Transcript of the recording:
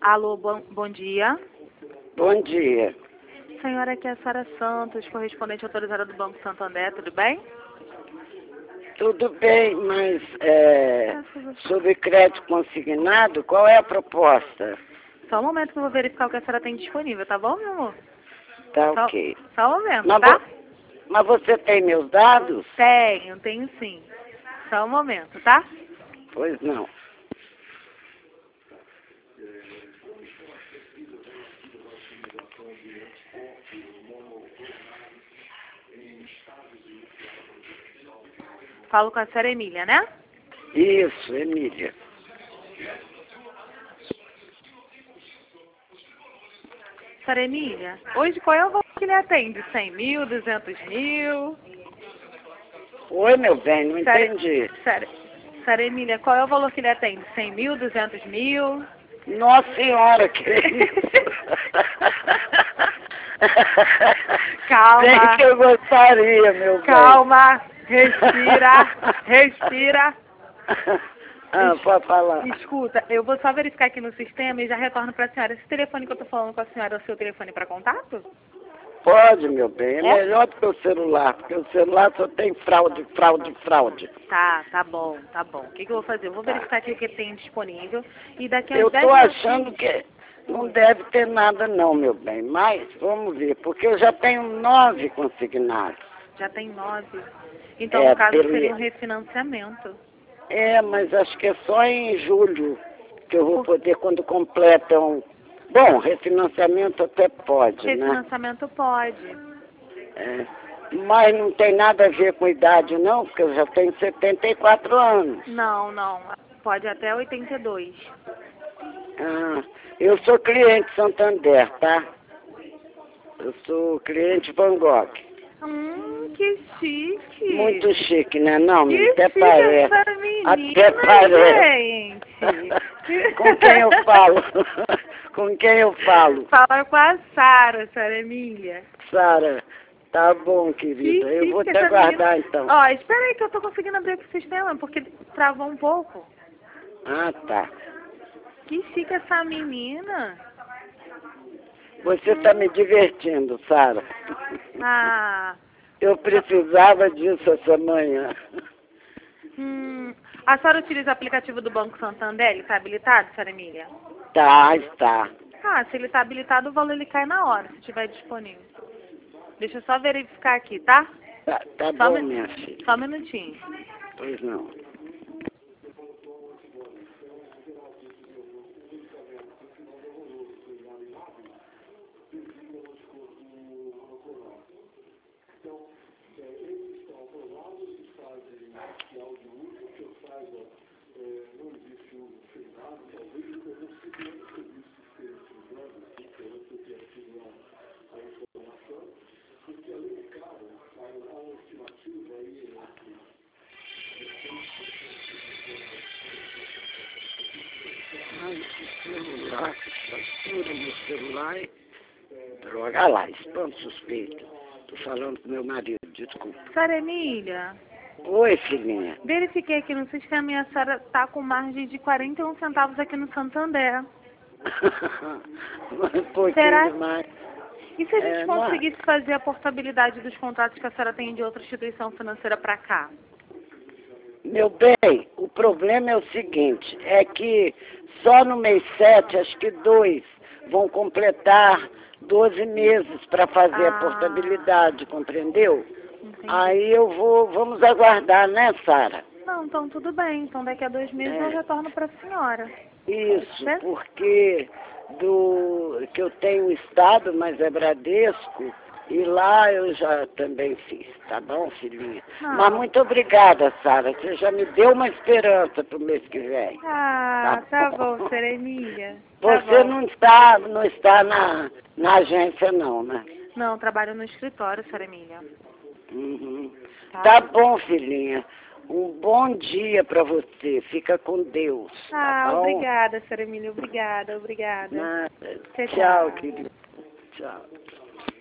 Alô, bom dia. Bom dia. Senhora, aqui é a Sara Santos, correspondente autorizada do Banco Santander, tudo bem? Tudo bem, mas sobre crédito consignado, qual é a proposta? Só um momento que eu vou verificar o que a senhora tem disponível, tá bom, meu amor? Tá ok. Só um momento, Mas, tá? mas você tem meus dados? Tenho sim. Só um momento, tá? Pois não. Falo com a senhora Emília, né? Isso, Emília. Senhora Emília, hoje qual é o valor que lhe atende? 100 mil, 200 mil? Oi, meu bem, não entendi. Senhora Emília, qual é o valor que lhe atende? 100 mil, 200 mil? Nossa Senhora, que isso? Calma. Bem que eu gostaria, meu bem. Calma, respira. Pode falar. Escuta, eu vou só verificar aqui no sistema e já retorno para a senhora. Esse telefone que eu tô falando com a senhora é o seu telefone para contato? Pode, meu bem. É melhor do que o celular, porque o celular só tem fraude. Tá bom. O que eu vou fazer? Eu vou verificar aqui o que tem disponível e daqui a Eu 10 estou minutos... achando que não deve ter nada não, meu bem, mas vamos ver, porque eu já tenho 9 consignados. Já tem 9. Então, no caso, seria um refinanciamento. Mas acho que é só em julho que eu vou poder, quando completam... Bom, refinanciamento até pode, né? Refinanciamento pode. Mas não tem nada a ver com idade não, porque eu já tenho 74 anos. Não. Pode até 82. Eu sou cliente Santander, tá? Eu sou cliente Van Gogh. Que chique. Muito chique, né? Não, que até chique parece. Essa menina, Até parece. Gente. Com quem eu falo? Com quem eu falo? Fala com a Sara, Sara Emília. Sara, tá bom, querida. Eu vou te aguardar, menina... então. Ó, espera aí que eu tô conseguindo abrir o sistema, porque travou um pouco. Tá. Que chique essa menina. Você tá me divertindo, Sara. Eu precisava disso essa manhã. A senhora utiliza o aplicativo do Banco Santander? Ele está habilitado, Sara Emília? Está. Se ele está habilitado, o valor ele cai na hora, se estiver disponível. Deixa eu só verificar aqui, tá? Tá bom, minha filha. Só um minutinho. Pois não. Celular, fatura no celular. Droga, olha lá, spam suspeito. Tô falando com meu marido, desculpa. Sara Emília. Oi, filhinha. Verifiquei aqui no sistema e a senhora tá com margem de 41 centavos aqui no Santander. Um pouquinho demais. E se a gente conseguisse fazer a portabilidade dos contratos que a senhora tem de outra instituição financeira para cá? Meu bem, o problema é o seguinte, é que só no mês 7, acho que 2, vão completar 12 meses para fazer a portabilidade, compreendeu? Entendi. Aí vamos aguardar, né, Sara? Não, então tudo bem. Então daqui a 2 meses eu retorno para a senhora. Isso, porque que eu tenho Estado, mas é Bradesco, e lá eu já também fiz, tá bom, filhinha? Mas muito obrigada, Sara, você já me deu uma esperança pro mês que vem. Tá bom, Sara Emília. Você não está na agência não, né? Não, trabalho no escritório, Sara Emília. Tá bom, filhinha. Um bom dia para você. Fica com Deus. Tá bom? Obrigada, Sara Emília. Obrigada. Tchau, querido. Tchau.